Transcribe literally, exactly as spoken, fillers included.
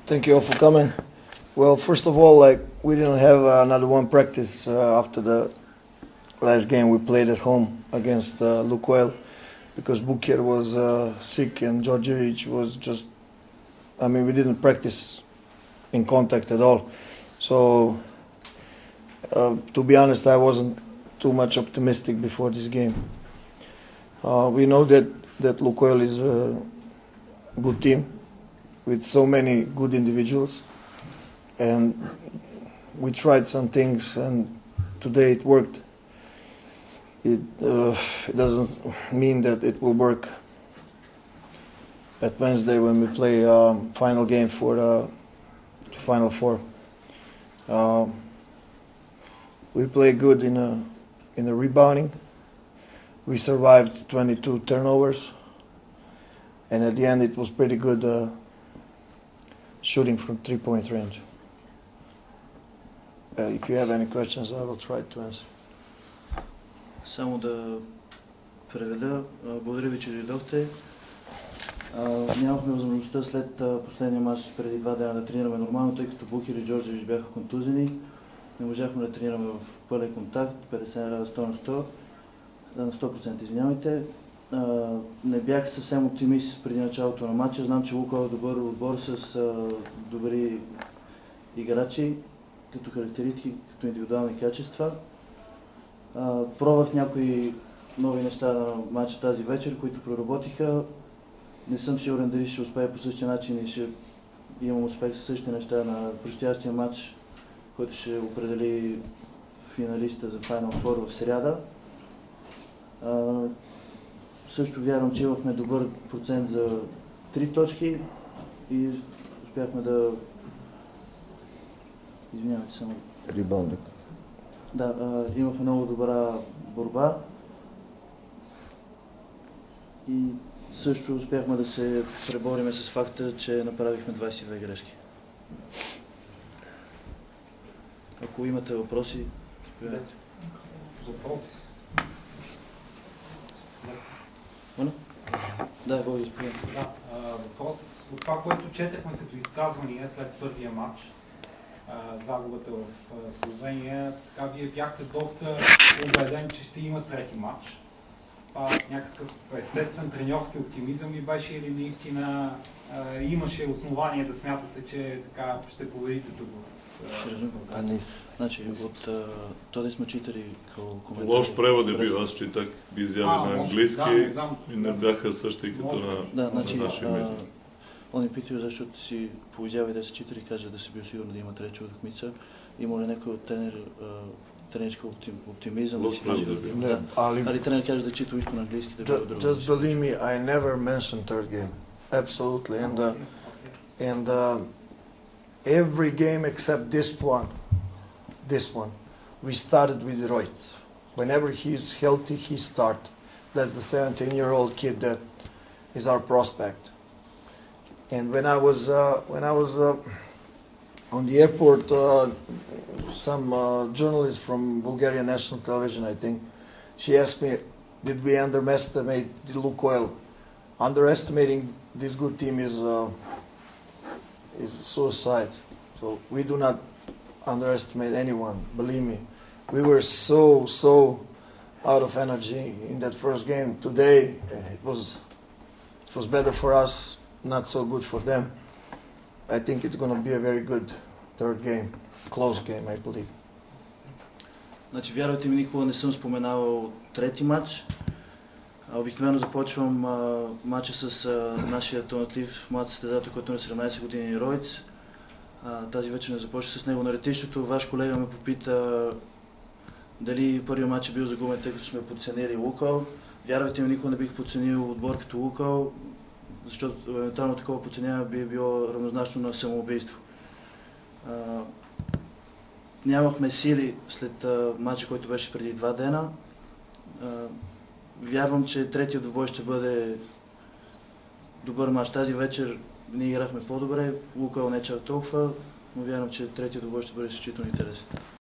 Thank you all for coming. Well, first of all, like we didn't have uh, another one practice uh, after the last game we played at home against uh, Lukoil because Buker was uh, sick and Georgievich was just. I mean, we didn't practice in contact at all. So, uh, to be honest, I wasn't too much optimistic before this game. Uh, we know that that Lukoil is a good team with so many good individuals, and we tried some things, and today it worked. It, uh, it doesn't mean that it will work at Wednesday when we play um, final game for the Final Four. Uh, we play good in a in the rebounding. We survived twenty-two turnovers, and at the end it was pretty good uh, shooting from three-point range. Uh, if you have any questions, I will try to answer. Само да преведа. Благодаря ви, че дойдохте. Нямахме възможността след последния матч преди два дена да тренираме нормално, тъй като Букер и Джорджевич бяха контузени. Не можахме да тренираме в пълен контакт, петдесет на сто на сто, на сто процента, извинявайте. Не бях съвсем оптимист преди началото на матча. Знам, че Луко е добър отбор с добри играчи, като характеристики, като индивидуални качества. Пробвах някои нови неща на матча тази вечер, които проработиха. Не съм сигурен дали ще успея по същия начин и ще имам успех с същите неща на предстоящия матч, който ще определи финалиста за Final Four в сряда. А, също вярвам, че имахме добър процент за три точки и успяхме да... Извинявайте само... Рибаундинг. Да, а, имахме много добра борба и също успяхме да се пребориме с факта, че направихме двадесет и две грешки. Ако имате въпроси, заповядайте. Въпрос. Да, Войо, заповядайте. Да, въпрос. От това, което четахме като изказвания след първия матч, загубата в Словения, така вие бяхте доста убеден, че ще има трети матч. Това някакъв естествен треньорски оптимизъм ли беше или наистина а, имаше основание да смятате, че така ще победите тук? Ще разумем. Значи, от този сме читали като коментари. Лош превод е бил, аз читах изяви на английски да, и не бяха същи като на, да, значи, на наши медии. Он е питал, защото си по изяви да се читали, каже да се бил сигурно да има трети човек в Мица. Има ли някой от тренер, тренерска оптимизъм? Лош превод е бил. Yeah, Али, Али тренер каже да чита исто на английски, да бъде друго. Just believe me, I never mentioned third game. Absolutely. And, uh, and uh, every game except this one, this one, we started with Reutz. Whenever he is healthy, he start. That's the seventeen-year-old kid that is our prospect. And when I was uh, when I was uh, on the airport, uh, some uh, journalist from Bulgarian National Television, I think, she asked me, "Did we underestimate the Lukoil?" Underestimating this good team is uh, is suicide. So we do not underestimate anyone. Believe me, we were so so out of energy in that first game. Today it was it was better for us. Not so good for them. I think it's going to be a very good third game, close game, I believe. Значи, вярвайте ми, никога не съм споменавал трети матч. Обикновено започвам а, матча с а, нашия талантлив млад състезател, който е на седемнадесет години, Ройц. А, тази вечер не започва с него на летището. Ваш колега ме попита дали първият матч е бил загубен, тъй като сме подценили Лукал. Вярвайте ми, никога не бих подценил отбор като Лукал, защото евентуално такова подценяване би било равнозначно на самоубийство. А, нямахме сили след а, матча, който беше преди два дена. А, вярвам, че третият двубой ще бъде добър матч. Тази вечер ние играхме по-добре, Лукал не чак толкова, но вярвам, че третият двубой ще бъде изключително интересен.